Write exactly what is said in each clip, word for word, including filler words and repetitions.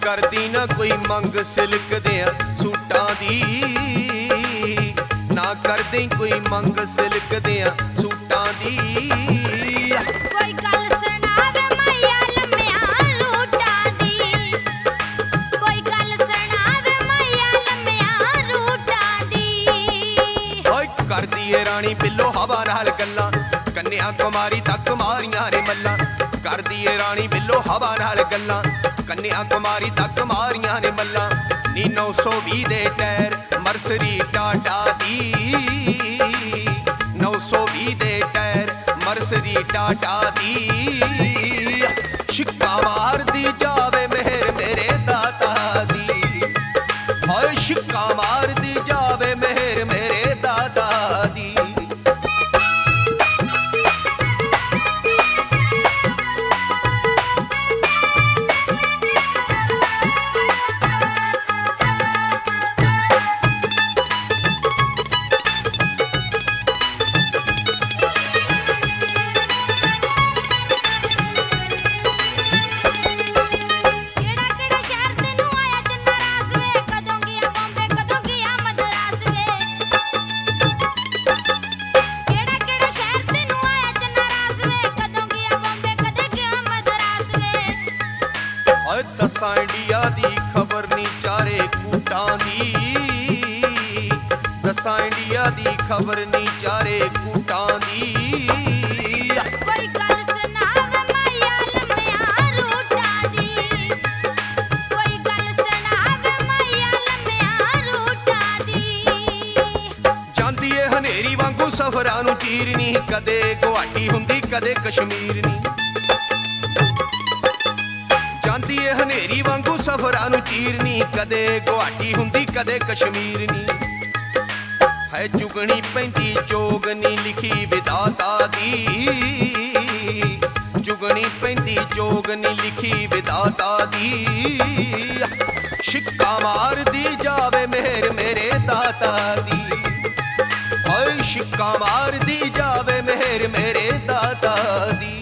करदी ना कोई मंग सिल्क दियां सूटां दी, ना करदी कोई मंग सिल्क दियां सूटां दी। कोई गल सुणावे मैया लम्मियां रूटां दी, कोई गल सुणावे मैया लम्मियां रूटां दी। ओए करदी ए रानी बिल्लो हवा नाल गल्लां, कन्या कुमारी तक मारियां ने मल्लां। करदी ए रानी बिल्लो हवा नाल गल्लां, कन्या कुमारी तक मारियां ने मल्लां। नी नौ सौ भी दे टैर मर्सरी टाटा दी, नौ सौ भी दे टैर मर्सरी टाटा दी। शिक्का मार दी जावे मेहर मेरे दाता दी, हाय शिक्का मार दी जावे मेहर मेरे दाता दी। दसां इंडिया दी खबर नी चारे कूटां दी, दसां इंडिया दी खबर नी चारे कूटां दी। कोई गल सुणावे मैया लम्मियां रूटां दी, कोई गल सुणावे मैया लम्मियां रूटां दी। जांदी ए हनेरी वांगू सफरां नूं चीरनी, कदे गुवाहाटी हुंदी कदे कश्मीर नी। जांदी ए हनेरी वांगू सफरां नूं चीरनी, कदे गुवाहाटी हुंदी कदे कश्मीर नी। है जुगनी पैंदी जोगनी लिखी विधाता दी, जुगनी पैंदी जोगनी लिखी विधाता दी। शिक्का मार दी जावे मेहर मेरे दाता दी, ओए शिक्का मार दी जावे मेहर मेरे दाता दी।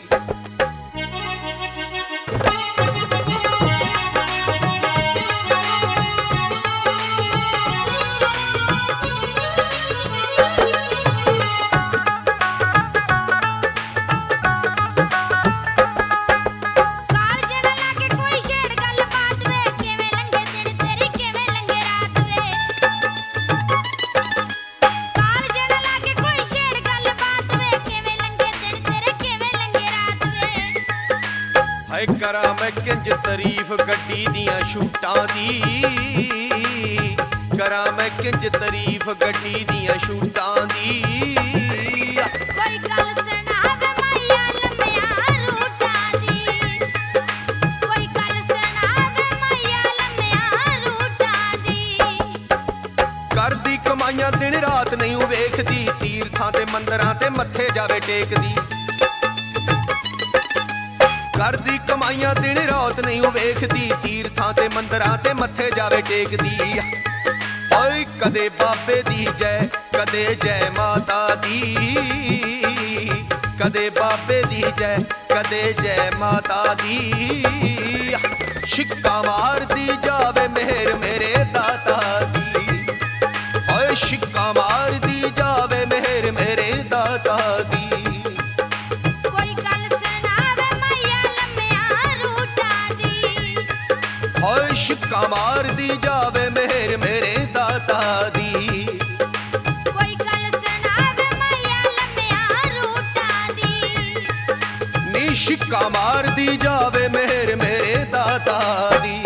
करा मैं किंज तारीफ गड्डी दियां शूटां दी, करा मैं किंज तारीफ गड्डी दियां शूटां दी। कोई गल सुणावे मैया लम्मियां रूटां दी, कोई गल सुणावे मैया लम्मियां रूटां दी। करदी कमाइयां दिन रात नहीं वेखदी, तीर्थां ते मंदरां ते मत्थे जावे टेकदी। करदी कमाइयां दिन रात नहीं वेखदी, तीर्थां ते मंदरां ते मत्थे जावे टेकदी। ओए कदे बाबे दी जय कदे जय माता दी, कदे बाबे दी जय कदे जय माता दी। शिक्का मार दी जावे मेहर मेरे दाता दी, ओए शिक्का मार दी जावे मेहर मेरे दाता दी। ओए शिक्का मार दी जावे मेहर मेरे दाता दी। कोई गल सुणावे मैया लम्मियां रूटां दी, नी शिक्का मार दी जावे मेहर मेरे दाता दी।